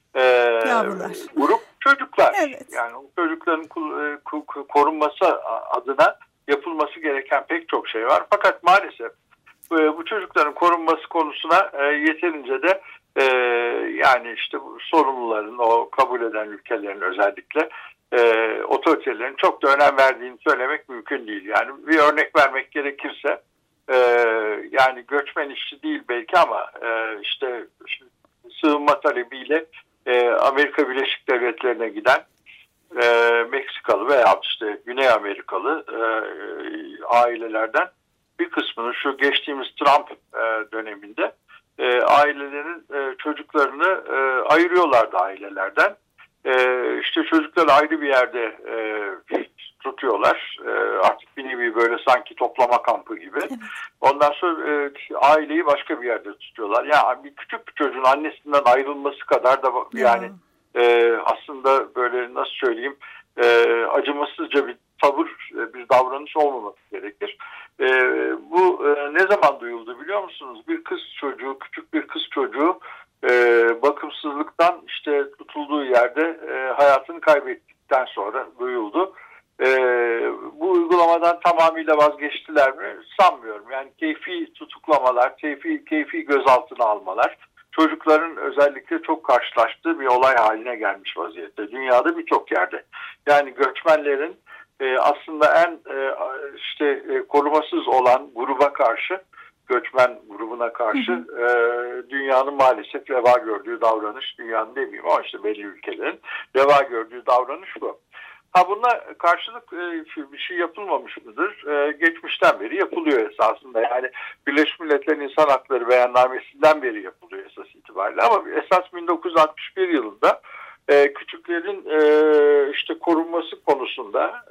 grup çocuklar. Evet. Yani o çocukların korunması adına yapılması gereken pek çok şey var. Fakat maalesef bu çocukların korunması konusuna yeterince de yani işte bu sorumluların, o kabul eden ülkelerin özellikle otoritelerin çok da önem verdiğini söylemek mümkün değil. Yani bir örnek vermek gerekirse yani göçmen işçi değil belki ama işte sığınma talebiyle Amerika Birleşik Devletleri'ne giden Meksikalı veya işte Güney Amerikalı ailelerden bir kısmını şu geçtiğimiz Trump döneminde ailelerin çocuklarını ayırıyorlardı ailelerden. İşte çocukları ayrı bir yerde tutuyorlar. Artık bir nevi böyle sanki toplama kampı gibi. Evet. Ondan sonra aileyi başka bir yerde tutuyorlar. Yani bir küçük bir çocuğun annesinden ayrılması kadar da yani aslında böyle nasıl söyleyeyim acımasızca bir tavır, bir davranış olmaması gerekir. Bu ne zaman duyuldu biliyor musunuz? Bir kız çocuğu, küçük bir kız çocuğu bakımsızlıktan işte tutulduğu yerde hayatını kaybettikten sonra duyuldu. Bu uygulamadan tamamıyla vazgeçtiler mi? Sanmıyorum. Yani keyfi tutuklamalar, keyfi gözaltına almalar çocukların özellikle çok karşılaştığı bir olay haline gelmiş vaziyette. Dünyada birçok yerde. Yani göçmenlerin aslında en korumasız olan gruba karşı, göçmen grubuna karşı dünyanın maalesef reva gördüğü davranış, dünyanın demeyeyim ama işte belli ülkelerin reva gördüğü davranış bu. Buna karşılık bir şey yapılmamış mıdır? Geçmişten beri yapılıyor esasında. Yani Birleşmiş Milletler'in İnsan Hakları Beyannamesi'nden beri yapılıyor esas itibariyle. Ama esas 1961 yılında küçüklerin işte korunması konusunda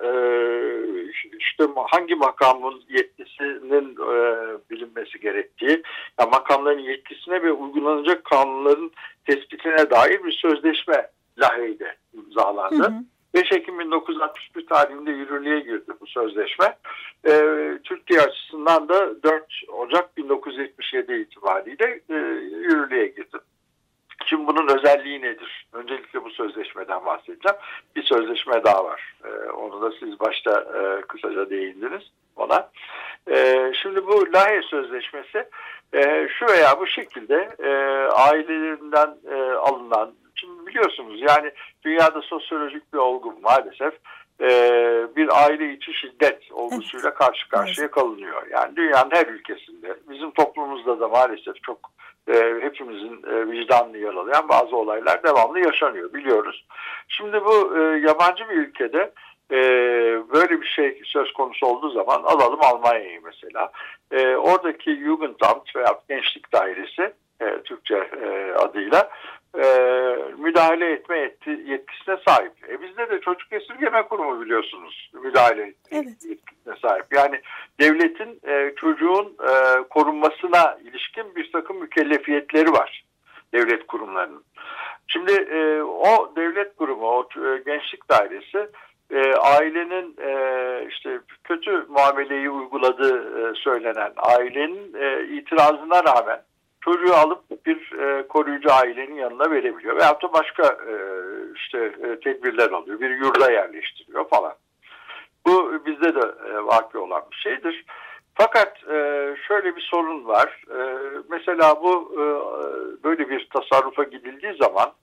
işte hangi makamın yetkisinin bilinmesi gerektiği, yani makamların yetkisine ve uygulanacak kanunların tespitine dair bir sözleşme Lahey'de imzalandı. 5 Ekim 1961 tarihinde yürürlüğe girdi bu sözleşme. Türkiye açısından da 4 Ocak 1977 itibariyle yürürlüğe girdi. Şimdi bunun özelliği nedir? Öncelikle bu sözleşmeden bahsedeceğim. Bir sözleşme daha var. Onu da siz başta kısaca değindiniz ona. Şimdi bu Lahey Sözleşmesi şu veya bu şekilde ailelerinden alınan, şimdi biliyorsunuz yani dünyada sosyolojik bir olgu maalesef bir aile içi şiddet olgusuyla karşı karşıya kalınıyor. Yani dünyanın her ülkesinde, bizim toplumumuzda da maalesef çok hepimizin vicdanını yaralayan bazı olaylar devamlı yaşanıyor, biliyoruz. Şimdi bu yabancı bir ülkede böyle bir şey söz konusu olduğu zaman alalım Almanya'yı mesela. Oradaki Jugendamt veya Gençlik Dairesi Türkçe adıyla müdahale etme yetkisine sahip. Bizde de Çocuk Esirgeme Kurumu biliyorsunuz müdahale yetkisine sahip. Yani devletin çocuğun korunmasına ilişkin bir takım mükellefiyetleri var devlet kurumlarının. Şimdi o devlet kurumu, o gençlik dairesi ailenin işte kötü muameleyi uyguladığı söylenen ailenin itirazına rağmen çocuğu alıp bir koruyucu ailenin yanına verebiliyor. Veyahut da başka tedbirler alıyor. Bir yurda yerleştiriyor falan. Bu bizde de vakı olan bir şeydir. Fakat şöyle bir sorun var. Mesela bu böyle bir tasarrufa gidildiği zaman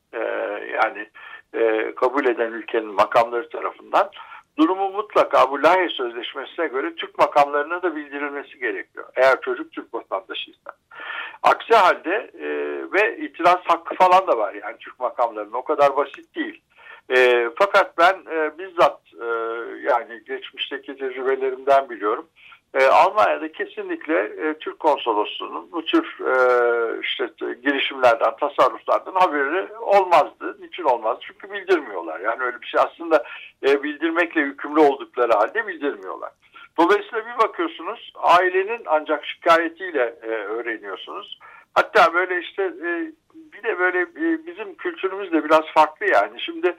kabul eden ülkenin makamları tarafından durumu mutlaka bu Lahey Sözleşmesi'ne göre Türk makamlarına da bildirilmesi gerekiyor. Eğer çocuk Türk vatandaşıysa. Aksi halde ve itiraz hakkı falan da var yani Türk makamlarının, o kadar basit değil. Fakat ben bizzat yani geçmişteki tecrübelerimden biliyorum. Almanya'da kesinlikle Türk konsolosluğunun bu tür girişimlerden, tasarruflardan haberi olmazdı. Niçin olmazdı? Çünkü bildirmiyorlar. Yani öyle bir şey aslında bildirmekle yükümlü oldukları halde bildirmiyorlar. Dolayısıyla bir bakıyorsunuz ailenin ancak şikayetiyle öğreniyorsunuz. Hatta böyle bir de böyle bizim kültürümüz de biraz farklı yani. Şimdi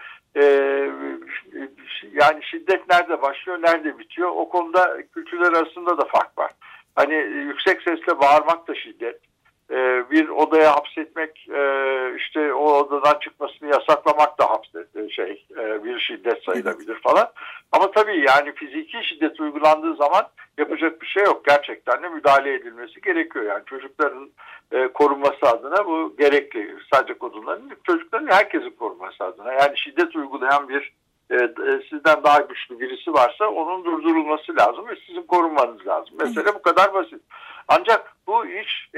yani şiddet nerede başlıyor, nerede bitiyor? O konuda kültürler arasında da fark var. Hani yüksek sesle bağırmak da şiddet. Bir odaya hapsetmek, o odadan çıkmasını yasaklamak da bir şiddet sayılabilir falan. Ama tabii yani fiziki şiddet uygulandığı zaman yapacak bir şey yok. Gerçekten de müdahale edilmesi gerekiyor. Yani çocukların korunması adına bu gerekli. Sadece kadınların, çocukların, herkesin korunması adına. Yani şiddet uygulayan bir sizden daha güçlü birisi varsa onun durdurulması lazım ve sizin korunmanız lazım. Mesela bu kadar basit. Ancak bu iş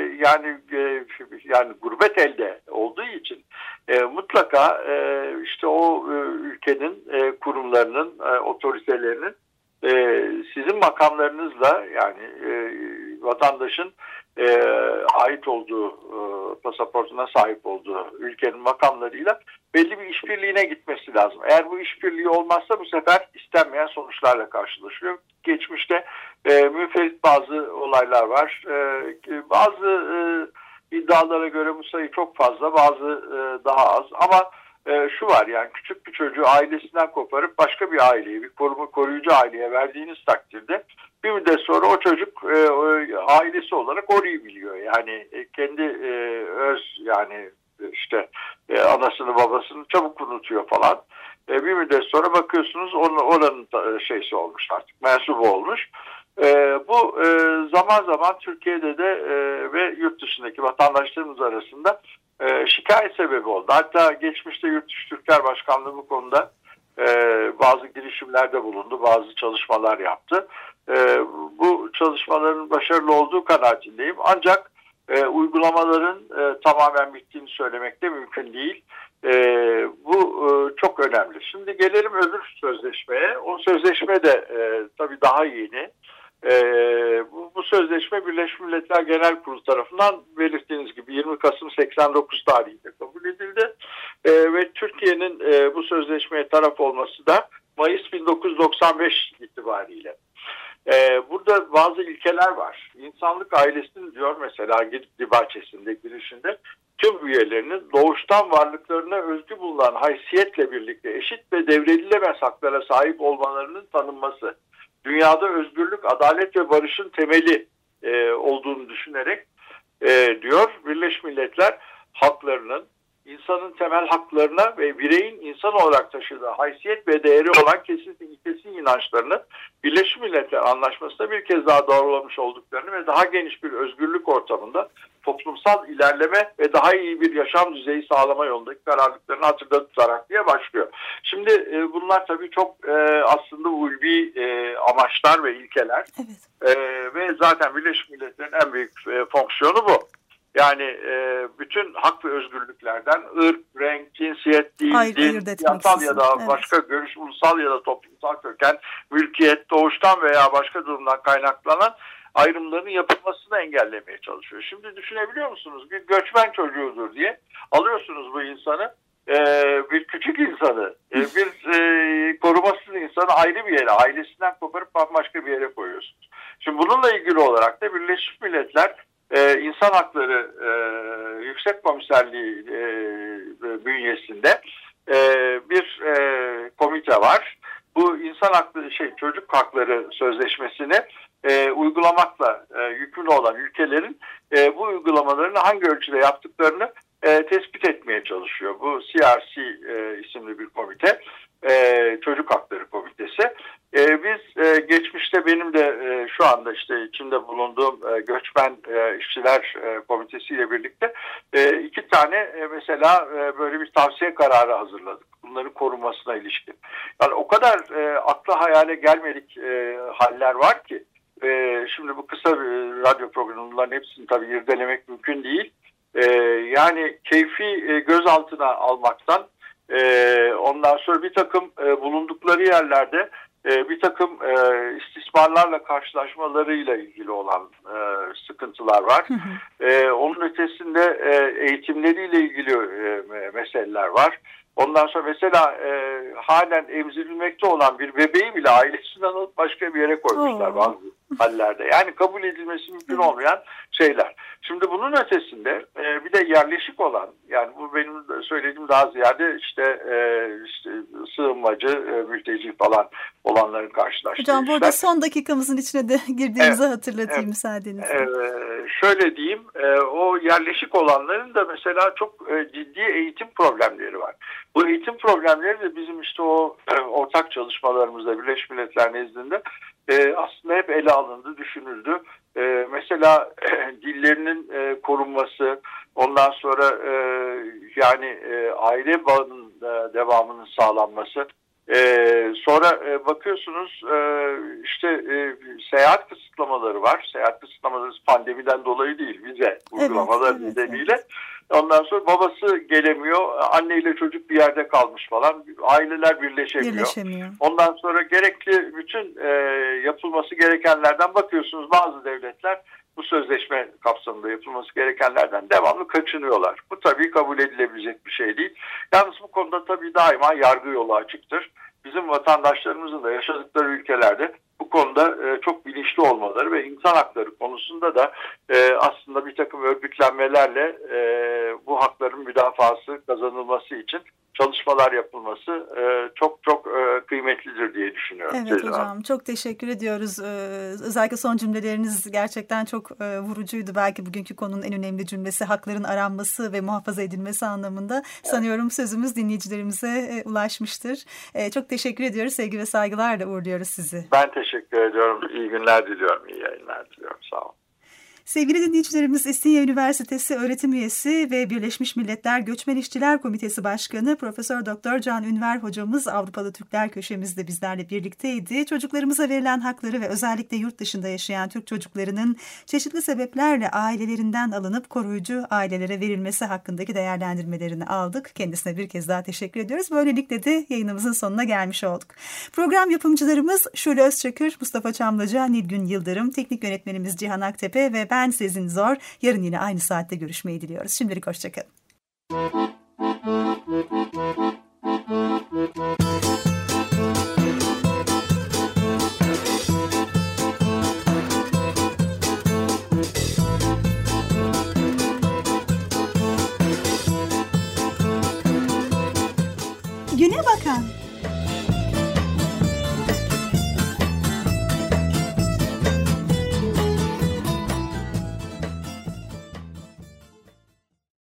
yani gurbet elde olduğu için mutlaka o ülkenin kurumlarının, otoritelerinin sizin makamlarınızla yani vatandaşın ait olduğu pasaportuna sahip olduğu ülkenin makamlarıyla belli bir işbirliğine gitmesi lazım. Eğer bu işbirliği olmazsa bu sefer istenmeyen sonuçlarla karşılaşıyor. Geçmişte münferit bazı olaylar var. Bazı iddialara göre bu sayı çok fazla, bazı daha az. Ama şu var yani küçük bir çocuğu ailesinden koparıp başka bir aileye, bir koruyucu aileye verdiğiniz takdirde bir müddet sonra o çocuk ailesi olarak orayı biliyor. Yani kendi öz anasını babasını çabuk unutuyor falan. Bir müddet sonra bakıyorsunuz oranın şeysi olmuş, artık mensubu olmuş. Bu zaman zaman Türkiye'de de ve yurt dışındaki vatandaşlarımız arasında şikayet sebebi oldu. Hatta geçmişte Yurtdışı Türkler Başkanlığı bu konuda bazı girişimlerde bulundu, bazı çalışmalar yaptı. Bu çalışmaların başarılı olduğu kanaatindeyim. Ancak uygulamaların tamamen bittiğini söylemek de mümkün değil. Bu çok önemli. Şimdi gelelim öbür sözleşmeye. O sözleşme de tabii daha yeni. Bu sözleşme Birleşmiş Milletler Genel Kurulu tarafından belirttiğiniz gibi 20 Kasım 89 tarihinde kabul edildi. Ve Türkiye'nin bu sözleşmeye taraf olması da Mayıs 1995 itibariyle. Burada bazı ilkeler var. İnsanlık ailesinin diyor mesela Giritli bahçesinde girişinde tüm üyelerinin doğuştan varlıklarına özgü bulunan haysiyetle birlikte eşit ve devredilemez haklara sahip olmalarının tanınması. Dünyada özgürlük, adalet ve barışın temeli olduğunu düşünerek diyor Birleşmiş Milletler haklarının, insanın temel haklarına ve bireyin insan olarak taşıdığı haysiyet ve değeri olan kesin inançlarını Birleşmiş Milletler Anlaşması'nda bir kez daha doğrulamış olduklarını ve daha geniş bir özgürlük ortamında toplumsal ilerleme ve daha iyi bir yaşam düzeyi sağlama yolundaki kararlılıklarını hatırlatarak diye başlıyor. Şimdi bunlar tabii çok aslında ulvi amaçlar ve ilkeler. Evet. Ve zaten Birleşmiş Milletler'in en büyük fonksiyonu bu. Yani bütün hak ve özgürlüklerden ırk, renk, cins, cinsiyet değil, din, siyasal ya da başka görüş, ulusal ya da toplumsal köken, mülkiyet, doğuştan veya başka durumdan kaynaklanan ayrımların yapılmasını engellemeye çalışıyor. Şimdi düşünebiliyor musunuz? Bir göçmen çocuğudur diye alıyorsunuz bu insanı, bir küçük insanı, bir korumasız insanı ayrı bir yere, ailesinden koparıp bambaşka bir yere koyuyorsunuz. Şimdi bununla ilgili olarak da Birleşmiş Milletler İnsan Hakları Yüksek Komiserliği bünyesinde bir komite var. Bu insan hakları çocuk hakları sözleşmesini uygulamakla yükümlü olan ülkelerin bu uygulamalarını hangi ölçüde yaptıklarını tespit etmeye çalışıyor. Bu CRC isimli bir komite, Çocuk Hakları Komitesi. Biz geçmişte benim de şu anda işte içinde bulunduğum Göçmen İşçiler Komitesi ile birlikte 2 tane mesela böyle bir tavsiye kararı hazırladık. Bunların korunmasına ilişkin. Yani o kadar akla hayale gelmedik haller var ki şimdi bu kısa bir radyo programlarının hepsini tabii irdelemek mümkün değil. Yani keyfi gözaltına almaktan ondan sonra bir takım bulundukları yerlerde bir takım istismarlarla karşılaşmalarıyla ilgili olan sıkıntılar var. Onun ötesinde eğitimleriyle ilgili meseleler var. Ondan sonra mesela halen emzirilmekte olan bir bebeği bile ailesinden alıp başka bir yere koymuşlar bazı hallerde. Yani kabul edilmesi mümkün olmayan şeyler. Şimdi bunun ötesinde bir de yerleşik olan, yani bu benim söylediğim daha ziyade işte sığınmacı, mülteci falan olanların karşılaştığı Hocam burada son dakikamızın içine de girdiğimizi hatırlatayım müsaadenizle. Şöyle diyeyim, o yerleşik olanların da mesela çok ciddi eğitim problemleri var. Bu eğitim problemleri de bizim işte o ortak çalışmalarımızda Birleşmiş Milletler nezdinde aslında hep ele alındı, düşünüldü. Mesela dillerinin korunması, ondan sonra yani aile bağının devamının sağlanması. Sonra bakıyorsunuz işte seyahat kısıtlamaları var. Seyahat kısıtlamaları pandemiden dolayı değil, vize uygulamaları nedeniyle. Ondan sonra babası gelemiyor, anneyle çocuk bir yerde kalmış falan. Aileler birleşemiyor. Ondan sonra gerekli bütün yapılması gerekenlerden bakıyorsunuz bazı devletler bu sözleşme kapsamında yapılması gerekenlerden devamlı kaçınıyorlar. Bu tabii kabul edilebilecek bir şey değil. Yalnız bu konuda tabii daima yargı yolu açıktır. Bizim vatandaşlarımızın da yaşadıkları ülkelerde bu konuda çok bilinçli olmaları ve insan hakları konusunda da aslında bir takım örgütlenmelerle bu hakların müdafası kazanılması için çalışmalar yapılması çok çok kıymetlidir diye düşünüyorum. Evet hocam, çok teşekkür ediyoruz. Özellikle son cümleleriniz gerçekten çok vurucuydu. Belki bugünkü konunun en önemli cümlesi hakların aranması ve muhafaza edilmesi anlamında. Evet. Sanıyorum sözümüz dinleyicilerimize ulaşmıştır. Çok teşekkür ediyoruz. Sevgi ve saygılarla uğurluyoruz sizi. Ben teşekkür ediyorum. İyi günler diliyorum. İyi yayınlar diliyorum. Sağ olun. Sevgili dinleyicilerimiz, İstinye Üniversitesi öğretim üyesi ve Birleşmiş Milletler Göçmen İşçiler Komitesi Başkanı Profesör Doktor Can Ünver hocamız Avrupalı Türkler köşemizde bizlerle birlikteydi. Çocuklarımıza verilen hakları ve özellikle yurt dışında yaşayan Türk çocuklarının çeşitli sebeplerle ailelerinden alınıp koruyucu ailelere verilmesi hakkındaki değerlendirmelerini aldık. Kendisine bir kez daha teşekkür ediyoruz. Böylelikle de yayınımızın sonuna gelmiş olduk. Program yapımcılarımız Şule Özçakır, Mustafa Çamlıca, Nilgün Yıldırım, teknik yönetmenimiz Cihan Aktepe ve ben Sezin Zor. Yarın yine aynı saatte görüşmeyi diliyoruz. Şimdilik hoşçakalın. Güne bakan.